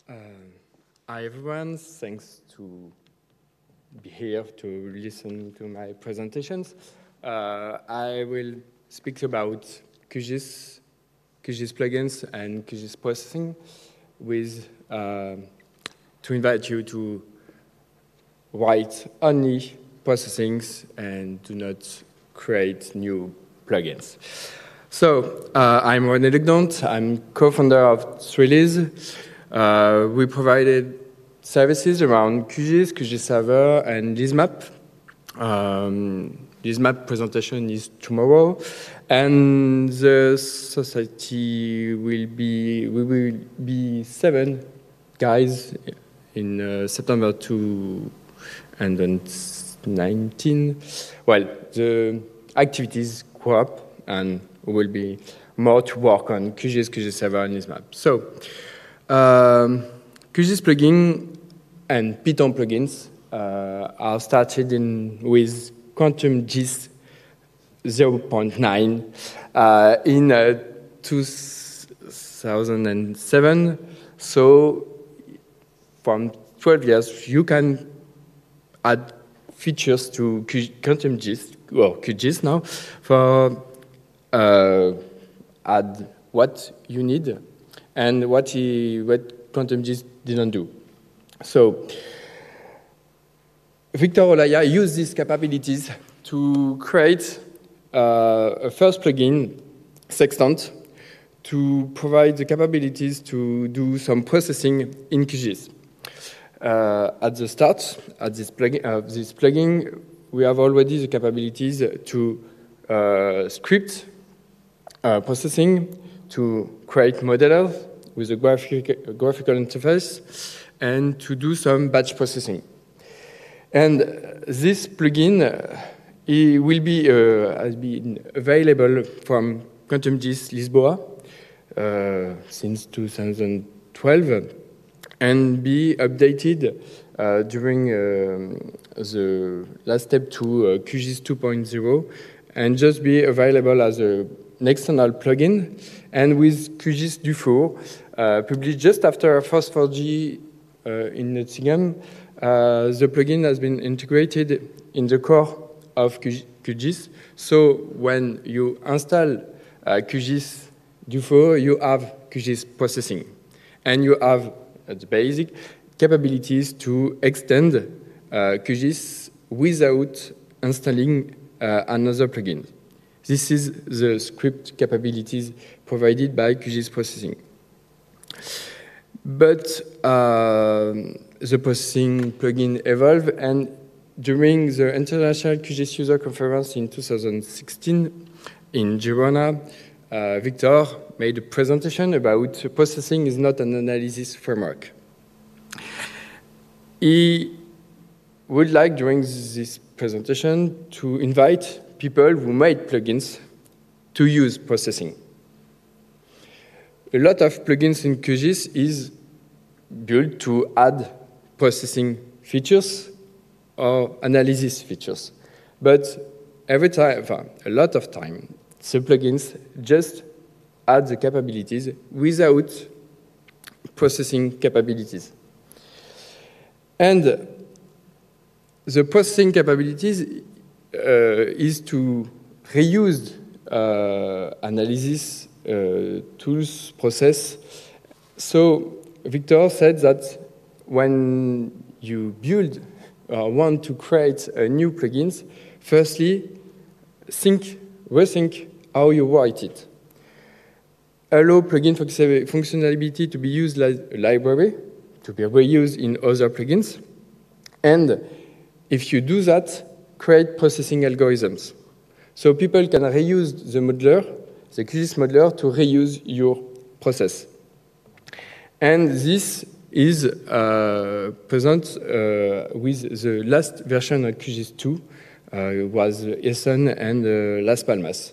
Uh, Hi everyone, thanks to be here to listen to my presentations. I will speak about QGIS plugins and QGIS processing to invite you to write only processings and do not create new plugins. So I'm René Legdant, I'm co-founder of Threeliz. We provided services around QGIS, QGIS Server, and LizMap. LizMap presentation is tomorrow, and the society we will be 7 guys in September 2019. Well, the activities grow up, and we will be more to work on QGIS, QGIS Server, and LizMap. So, QGIS plugin and Python plugins are started with QuantumGIS 0.9 in 2007. So from 12 years, you can add features to QuantumGIS, or QGIS now, for add what you need and what QuantumGIS didn't do. So Victor Olaya used these capabilities to create a first plugin, Sextant, to provide the capabilities to do some processing in QGIS. At the start, at this plugin, we have already the capabilities to script processing, to create modelers with a graphical interface, and to do some batch processing. And this plugin will be has been available from QuantumGIS Lisboa since 2012, and be updated during the last step to QGIS 2.0, and just be available as an external plugin. And with QGIS Dufour, published just after FOSS4G in Nottingham, the plugin has been integrated in the core of QGIS. So when you install QGIS Dufour, you have QGIS processing, and you have the basic capabilities to extend QGIS without installing another plugin. This is the script capabilities provided by QGIS processing. But the processing plugin evolved, and during the International QGIS User Conference in 2016 in Girona, Victor made a presentation about processing is not an analysis framework. He would like, during this presentation, to invite people who made plugins to use processing. A lot of plugins in QGIS is built to add processing features or analysis features. But every time, a lot of time, the plugins just add the capabilities without processing capabilities. And the processing capabilities is to reuse analysis tools process. So Victor said that when you build or want to create a new plugins, firstly, rethink how you write it. Allow plugin functionality to be used like a library, to be reused in other plugins. And if you do that, create processing algorithms. So people can reuse the modeler, the QGIS modeler, to reuse your process. And this is present with the last version of QGIS 2, was Essen and Las Palmas.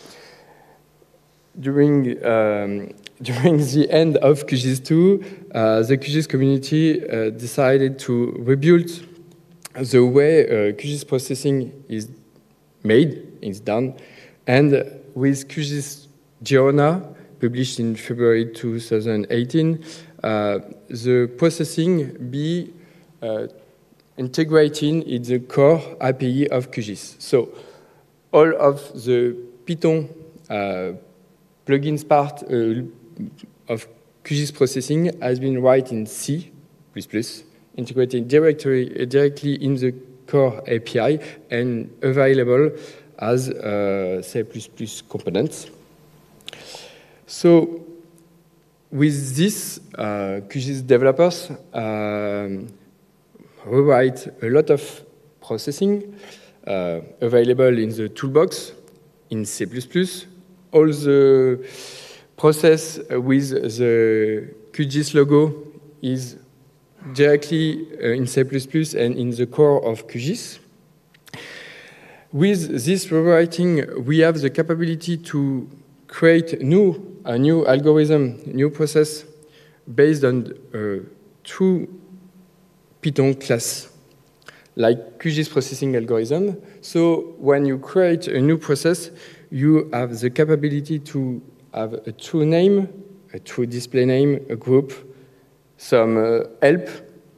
During the end of QGIS 2, the QGIS community decided to rebuild the way QGIS processing is done, and with QGIS Girona, published in February 2018, the processing be integrated in the core API of QGIS. So all of the Python plugins part of QGIS processing has been written in C++, integrated directly in the core API and available as C++ components. So with this, QGIS developers rewrite a lot of processing available in the toolbox in C++. All the process with the QGIS logo is directly in C++ and in the core of QGIS. With this rewriting, we have the capability to create a new algorithm, new process based on two Python class, like QGIS processing algorithm. So when you create a new process, you have the capability to have a true name, a true display name, a group, some help.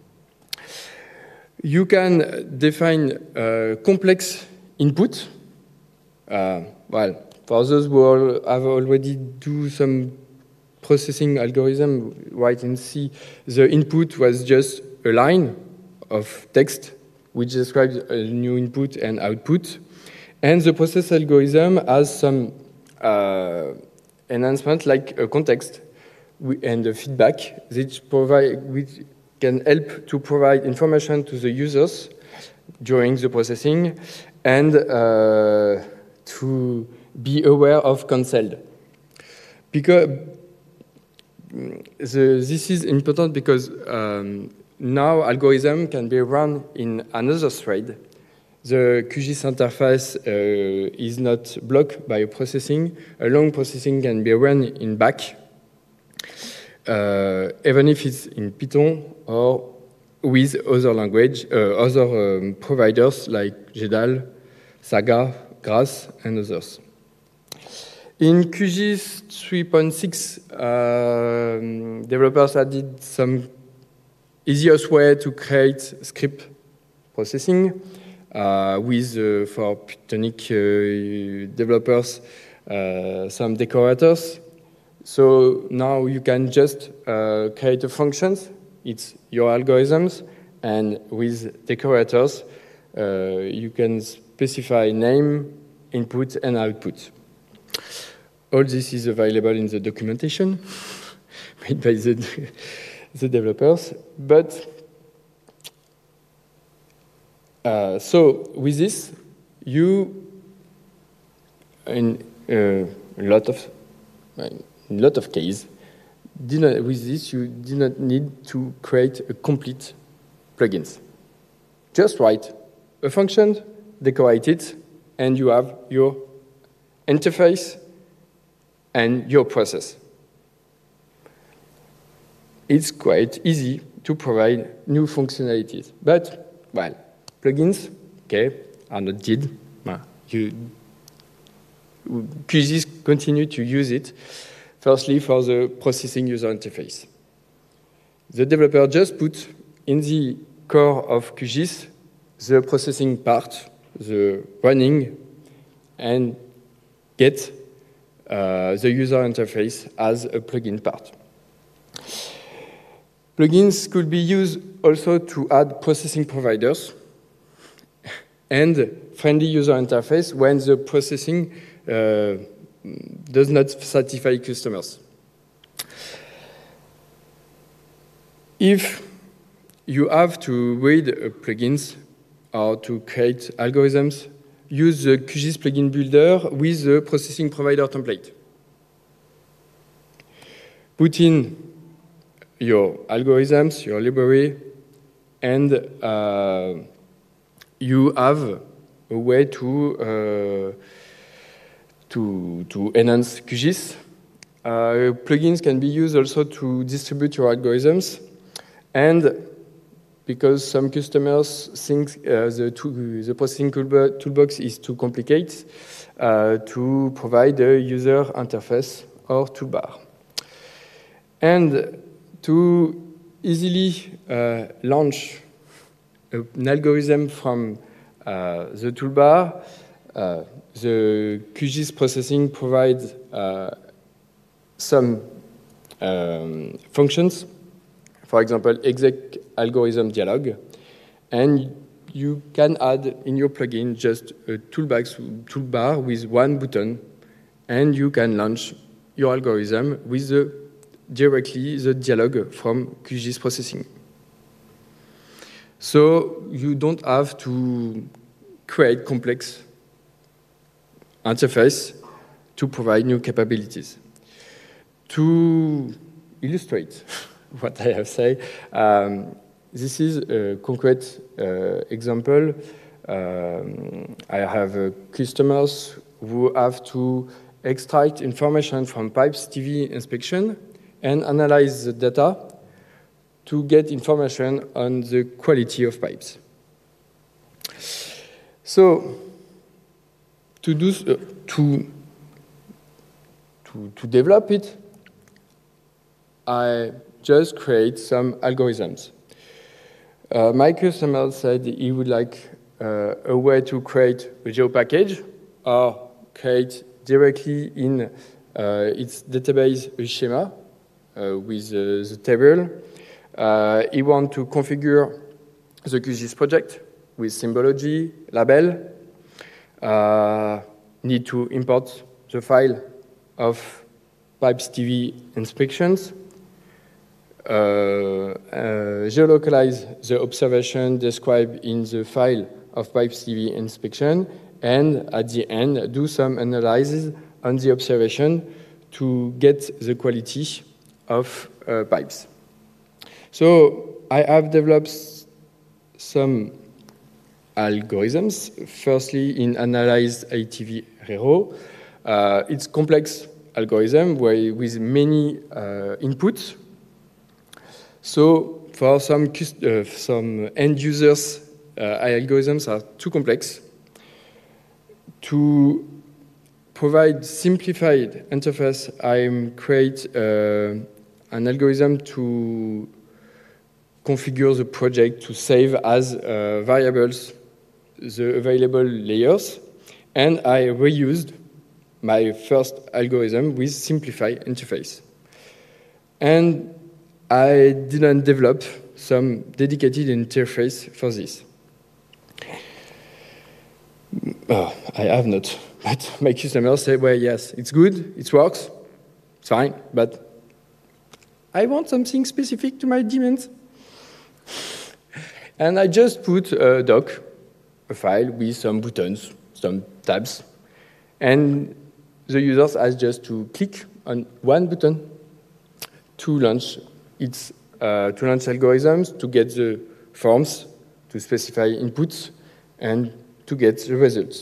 You can define complex input. Well, for those who have already do some processing algorithm right in C, the input was just a line of text which describes a new input and output. And the process algorithm has some enhancement like a context and a feedback which can help to provide information to the users during the processing and to be aware of cancelled. Because this is important because now algorithm can be run in another thread. The QGIS interface is not blocked by processing. A long processing can be run in back, even if it's in Python or with other language, other providers like GEDAL, Saga, GRASS, and others. In QGIS 3.6, developers added some easiest way to create script processing with, for Pythonic developers, some decorators. So now you can just create a functions. It's your algorithms, and with decorators, you can specify name, input, and output. All this is available in the documentation made by the developers. But so with this, you in a lot of cases, with this you do not need to create a complete plugins. Just write a function, decorate it, and you have your interface and your process. It's quite easy to provide new functionalities. But, well, plugins, okay, are not dead. QGIS continue to use it, firstly for the processing user interface. The developer just put in the core of QGIS the processing part, the running, and get the user interface as a plugin part. Plugins could be used also to add processing providers and friendly user interface when the processing does not satisfy customers. If you have to read plugins or to create algorithms, use the QGIS plugin builder with the processing provider template. Put in your algorithms, your library, and you have a way to enhance QGIS. Plugins can be used also to distribute your algorithms, and because some customers think the processing toolbox is too complicated, to provide a user interface or toolbar. And to easily launch an algorithm from the toolbar, the QGIS processing provides some functions, for example, exec algorithm dialog, and you can add in your plugin just a toolbar with one button, and you can launch your algorithm with directly the dialog from QGIS processing. So you don't have to create complex interface to provide new capabilities. To illustrate what I have said, this is a concrete example. I have customers who have to extract information from pipes TV inspection and analyze the data to get information on the quality of pipes. So, to develop it, I just create some algorithms. My customer said he would like a way to create a geo package or create directly in its database a schema with the table. He wants to configure the QGIS project with symbology, label, need to import the file of pipes TV inspections, geolocalize the observation described in the file of pipes TV inspection, and at the end, do some analysis on the observation to get the quality of pipes. So I have developed some algorithms, firstly in Analyze ITV Rero. It's complex algorithm with many inputs. So for some end users, algorithms are too complex. To provide simplified interface, I create an algorithm to configure the project to save as variables the available layers, and I reused my first algorithm with simplified interface. And I didn't develop some dedicated interface for this. I have not, but my customers say, well, yes, it's good, it works, it's fine, but I want something specific to my demands. And I just put a doc, a file with some buttons, some tabs, and the users has just to click on one button to launch algorithms, to get the forms, to specify inputs, and to get the results.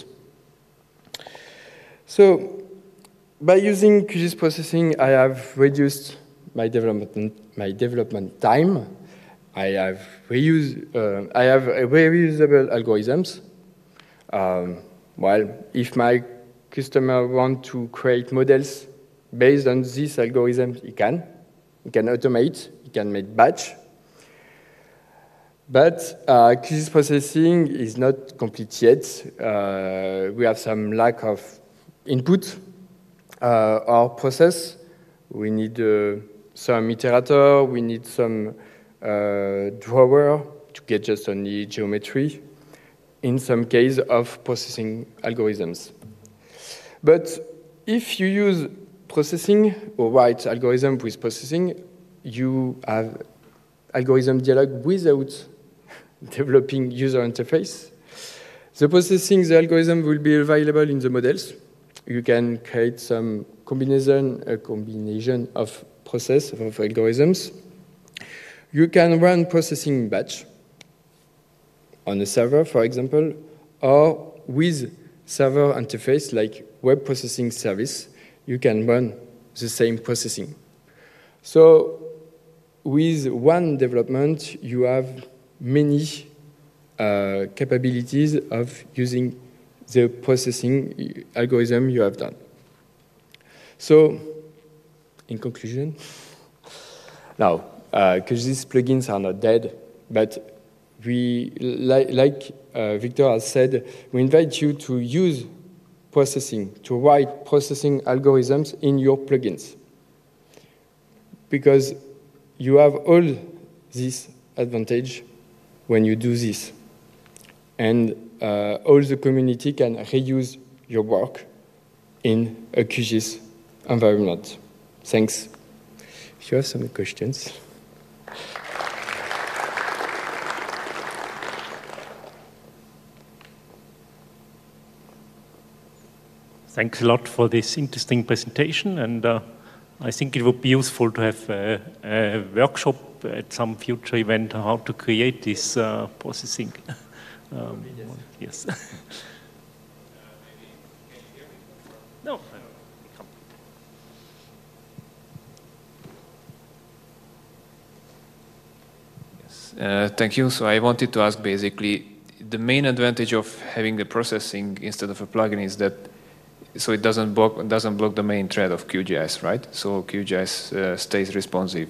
So, by using QGIS processing, I have reduced my development time. I have reusable algorithms. Well, if my customer wants to create models based on this algorithm, he can. He can automate, he can make batch. But QGIS processing is not complete yet. We have some lack of input or process. We need some iterator, we need some drawer to get just only geometry in some case of processing algorithms. But if you use processing or write algorithm with processing, you have algorithm dialog without developing user interface. The algorithm will be available in the models. You can create some combination of process of algorithms. You can run processing batch on a server, for example, or with server interface like web processing service, you can run the same processing. So with one development, you have many capabilities of using the processing algorithm you have done. So, in conclusion, now, because these plugins are not dead, but we, like Victor has said, we invite you to use processing, to write processing algorithms in your plugins. Because you have all this advantage when you do this. And all the community can reuse your work in a QGIS environment. Thanks. If you have some questions. Thanks a lot for this interesting presentation, and I think it would be useful to have a workshop at some future event on how to create this processing. Yes. No. Yes. Thank you. So I wanted to ask basically, the main advantage of having the processing instead of a plugin is that so it doesn't block the main thread of QGIS, right? So QGIS stays responsive.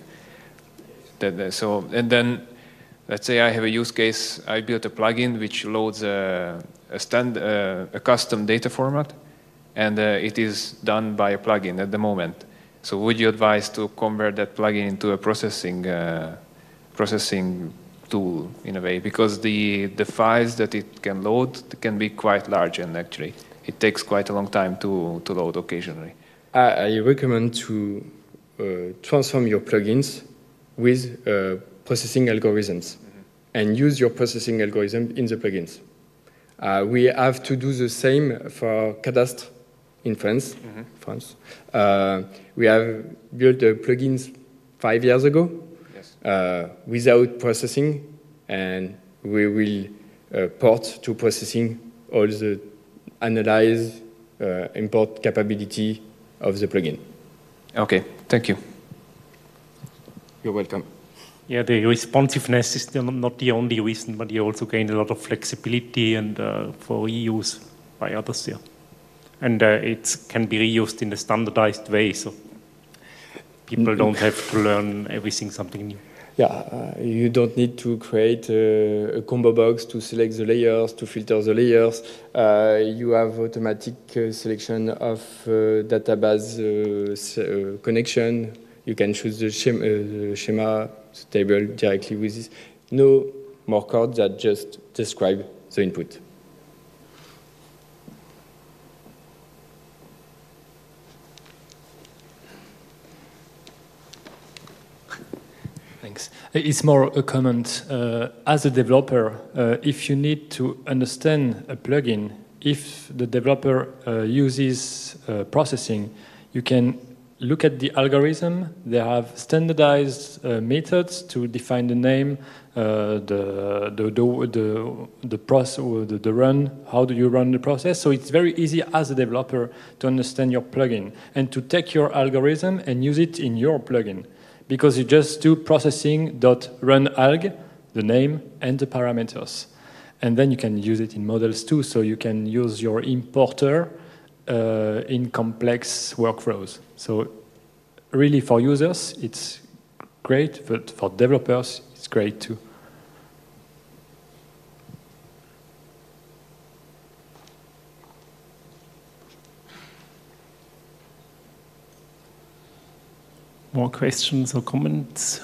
And then let's say I have a use case. I built a plugin which loads a custom data format, and it is done by a plugin at the moment. So would you advise to convert that plugin into a processing tool in a way? Because the files that it can load can be quite large, and actually it takes quite a long time to load occasionally. I recommend to transform your plugins with processing algorithms and use your processing algorithm in the plugins. We have to do the same for Cadastre in France. We have built the plugins 5 years ago without processing, and we will port to processing all the analyze, import capability of the plugin. Okay, thank you. You're welcome. Yeah, the responsiveness is not the only reason, but you also gain a lot of flexibility and for reuse by others. Yeah, and it can be reused in a standardized way, so people don't have to learn something new. Yeah, you don't need to create a combo box to select the layers, to filter the layers. You have automatic selection of database connection. You can choose the schema, the table directly with this. No more code that just describe the input. Thanks. It's more a comment. As a developer, if you need to understand a plugin, if the developer uses processing, you can look at the algorithm. They have standardized methods to define the name, the process, the run. How do you run the process? So it's very easy as a developer to understand your plugin and to take your algorithm and use it in your plugin. Because you just do processing.runAlg, the name and the parameters. And then you can use it in models too, so you can use your importer in complex workflows. So really for users, it's great, but for developers, it's great too. More questions or comments?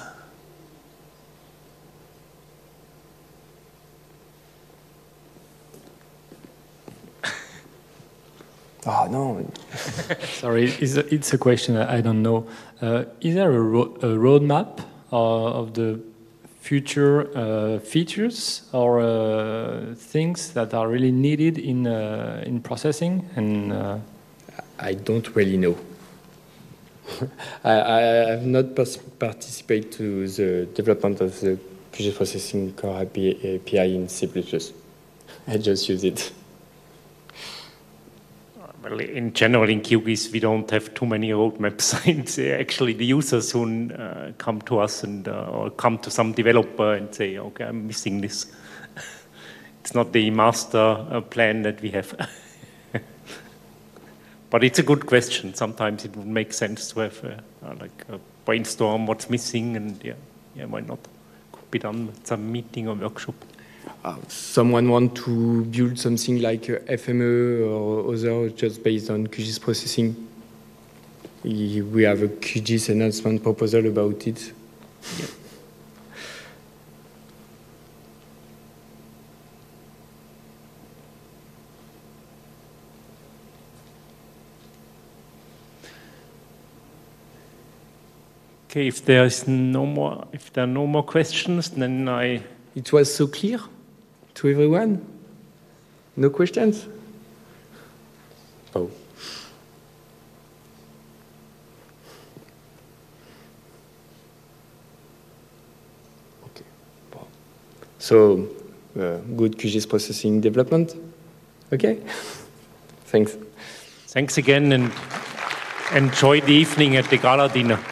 Oh, no. Sorry, it's a question I don't know. Is there a roadmap of the future features or things that are really needed in processing? And I don't really know. I have not participated to the development of the QGIS Processing Core API in C++. I just use it. Well, in general, in QGIS, we don't have too many roadmaps. It's actually the users who come to us and or come to some developer and say, okay, I'm missing this. It's not the master plan that we have. But it's a good question. Sometimes it would make sense to have like a brainstorm what's missing, and yeah, yeah, why not? Could be done at some meeting or workshop. Someone want to build something like FME or other just based on QGIS processing. We have a QGIS announcement proposal about it. Yeah. Okay, if there are no more questions, then It was so clear to everyone? No questions? Oh. Okay. So, good QGIS processing development? Okay? Thanks. Thanks again, and enjoy the evening at the gala dinner.